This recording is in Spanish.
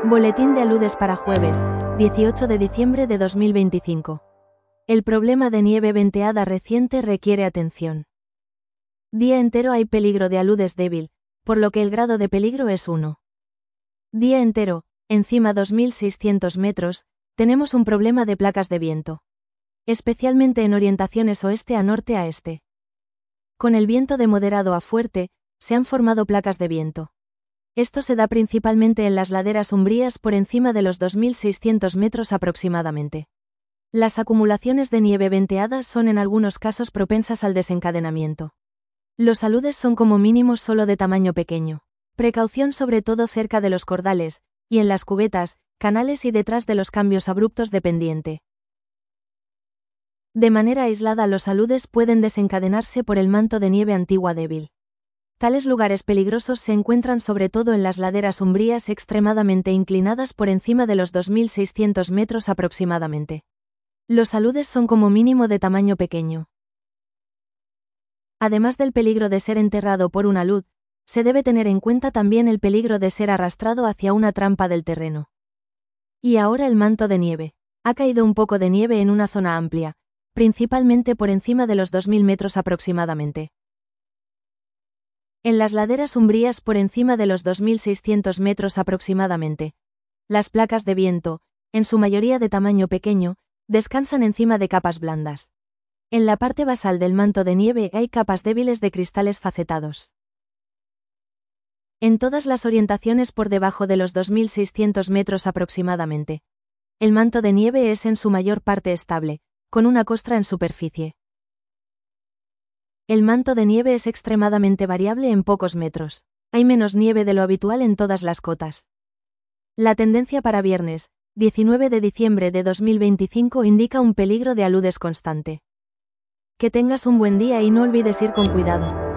Boletín de aludes para jueves, 18 de diciembre de 2025. El problema de nieve venteada reciente requiere atención. Día entero hay peligro de aludes débil, por lo que el grado de peligro es 1. Día entero, encima 2600 metros, tenemos un problema de placas de viento. Especialmente en orientaciones oeste a norte a este. Con el viento de moderado a fuerte, se han formado placas de viento. Esto se da principalmente en las laderas umbrías por encima de los 2600 metros aproximadamente. Las acumulaciones de nieve venteadas son en algunos casos propensas al desencadenamiento. Los aludes son como mínimo solo de tamaño pequeño. Precaución sobre todo cerca de los cordales, y en las cubetas, canales y detrás de los cambios abruptos de pendiente. De manera aislada los aludes pueden desencadenarse por el manto de nieve antigua débil. Tales lugares peligrosos se encuentran sobre todo en las laderas umbrías extremadamente inclinadas por encima de los 2600 metros aproximadamente. Los aludes son como mínimo de tamaño pequeño. Además del peligro de ser enterrado por un alud, se debe tener en cuenta también el peligro de ser arrastrado hacia una trampa del terreno. Y ahora el manto de nieve. Ha caído un poco de nieve en una zona amplia, principalmente por encima de los 2000 metros aproximadamente. En las laderas umbrías por encima de los 2600 metros aproximadamente, las placas de viento, en su mayoría de tamaño pequeño, descansan encima de capas blandas. En la parte basal del manto de nieve hay capas débiles de cristales facetados. En todas las orientaciones por debajo de los 2600 metros aproximadamente, el manto de nieve es en su mayor parte estable, con una costra en superficie. El manto de nieve es extremadamente variable en pocos metros. Hay menos nieve de lo habitual en todas las cotas. La tendencia para viernes, 19 de diciembre de 2025 indica un peligro de aludes constante. Que tengas un buen día y no olvides ir con cuidado.